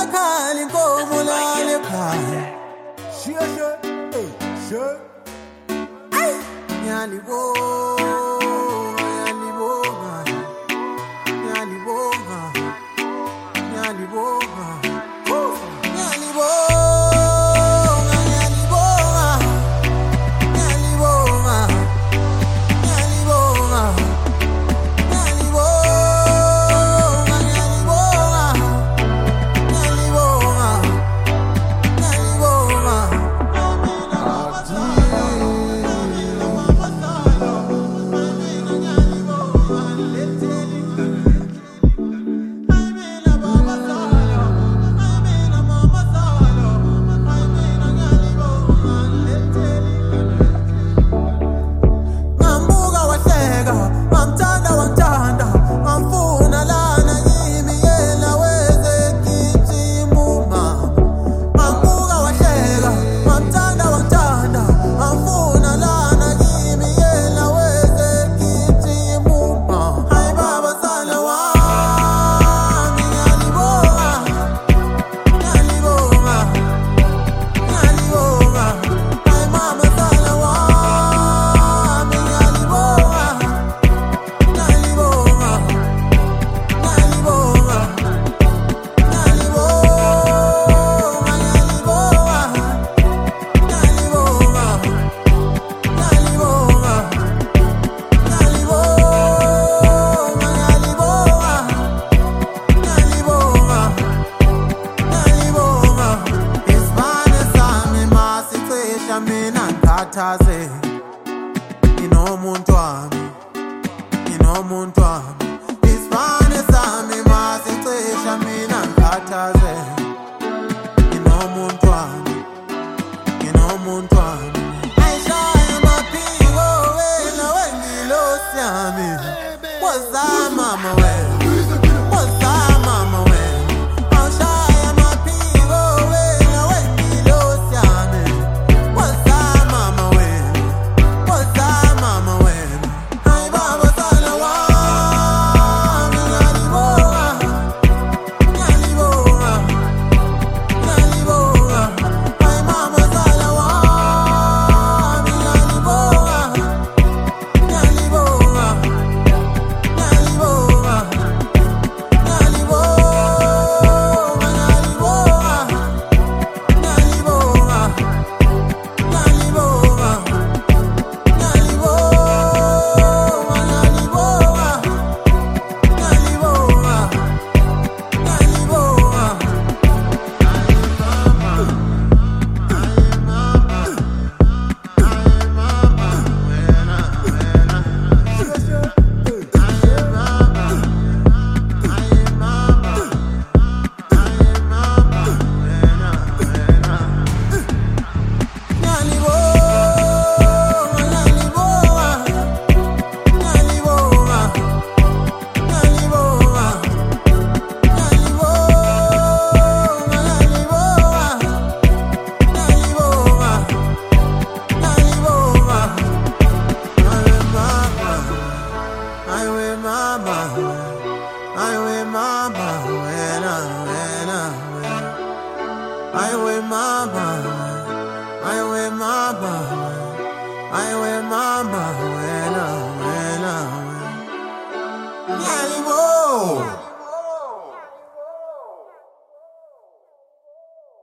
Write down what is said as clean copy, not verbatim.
khali inkomo lale ekhaya. Ngiyalibonga, ngiyalibonga, ngiyalibonga, ngiyalibonga, ngiyalibonga, ngiyalibonga, ngiyalibonga, ngiyalibonga, ngiyalibonga, ngiyalibonga, ngambuka wahleka, ngamthanda wangithanda, ngamfuna lana kimi yena weze gijima umama. Ngambuka wahleka, ngamthanda wangithanda, ngamfuna lana kimi yena weze gijima umama. Hayi baba sana wami, ngiyalibonga, ngiyalibonga, ngiyalibonga. Hayi mama sana wami, ngiyalibonga, ngiyalibonga, ngiyalibonga, mina ngikhathaze, nginomuntu wami, nginomuntu wami. Isibane sami masicisha mina ngikhathaze, nginomuntu wami, nginomuntu wami. Ayishaya amaphiko wena wengilosi yami, wozamama wena, wozamama wena. Awushaya amaphiko wena wengilosi yami, wozamama wena, wozamama wena. Hayi baba sana wami, ngiyalibonga, ngiyalibonga, ngiyalibonga. Hayi mama sana wami, ngiyalibonga, ngiyalibonga, ngiyalibonga, Mama,